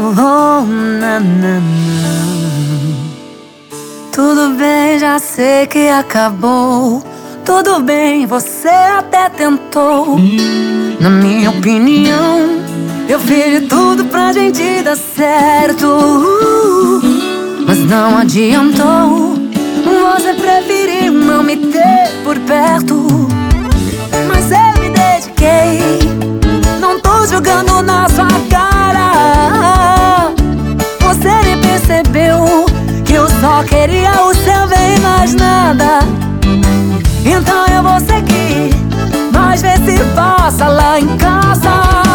oh, na, na, na. Tudo bem, já sei que acabou. Tudo bem, você até tentou. Na minha opinião, eu fiz de tudo pra gente dar certo, mas não adiantou. Você preferiu não me ter por perto. Mas eu me dediquei, não tô jogando na sua cara. Você nem percebeu que eu só queria o seu bem, mais nada. Então eu vou seguir, mas vê se passa lá em casa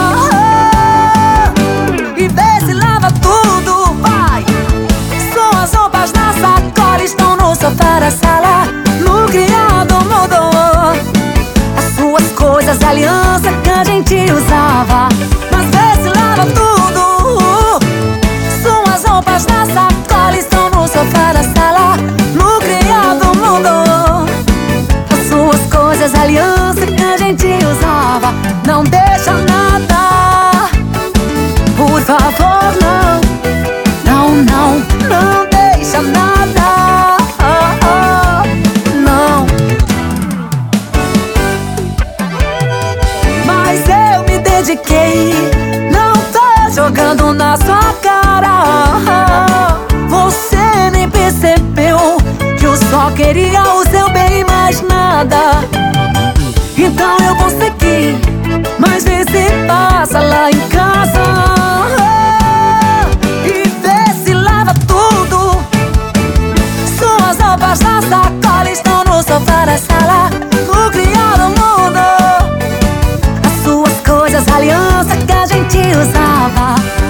e vê se lava tudo, vai. Suas roupas na sacola estão no sofá da sala. No criado mudou as suas coisas, a aliança que a gente usava. Mas vê se lava tudo. Suas roupas na sacola estão no sofá da sala. No criado mudou as suas coisas, a aliança que a gente usava. Não deixa nada, por favor, não. Não, não, não deixa nada, não. Mas eu me dediquei, não tô jogando na sua cara. Você nem percebeu que eu só queria o seu bem, mais nada. Então eu vou seguir, mas vê se passa lá em casa e vê se lava tudo. Suas roupas na sacola estão no sofá da sala. O criado mudou as suas coisas, a aliança que a gente usava.